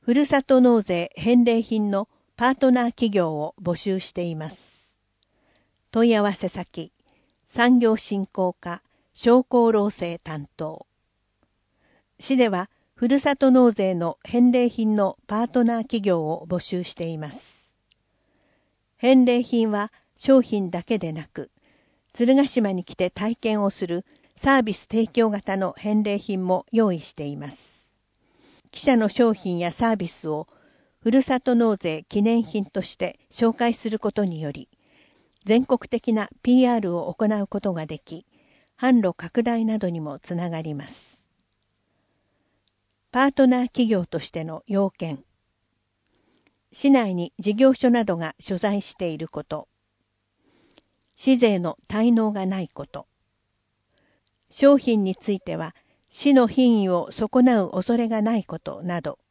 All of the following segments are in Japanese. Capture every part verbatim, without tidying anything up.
ふるさと納税返礼品のパートナー企業を募集しています。問い合わせ先、産業振興課商工労政担当。市では、ふるさと納税の返礼品のパートナー企業を募集しています。返礼品は商品だけでなく、鶴ヶ島に来て体験をするサービス提供型の返礼品も用意しています。記者の商品やサービスをふるさと納税記念品として紹介することにより、全国的な ピーアール を行うことができ、販路拡大などにもつながります。パートナー企業としての要件。市内に事業所などが所在していること。市税の滞納がないこと。商品については市の品位を損なう恐れがないことなど。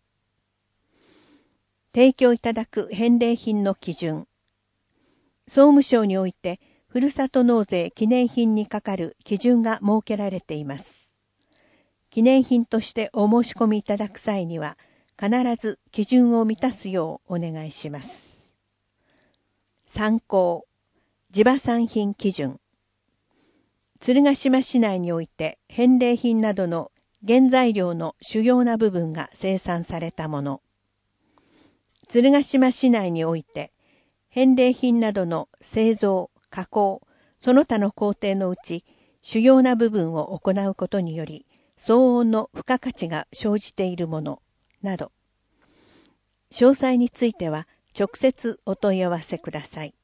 提供いただく返礼品の基準。総務省においてふるさと納税記念品にかかる基準が設けられています。記念品としてお申し込みいただく際には、必ず基準を満たすようお願いします。参考、地場産品基準。鶴ヶ島市内において返礼品などの原材料の主要な部分が生産されたもの。鶴ヶ島市内において返礼品などの製造、加工、その他の工程のうち主要な部分を行うことにより、相応の付加価値が生じているものなど、詳細については直接お問い合わせください。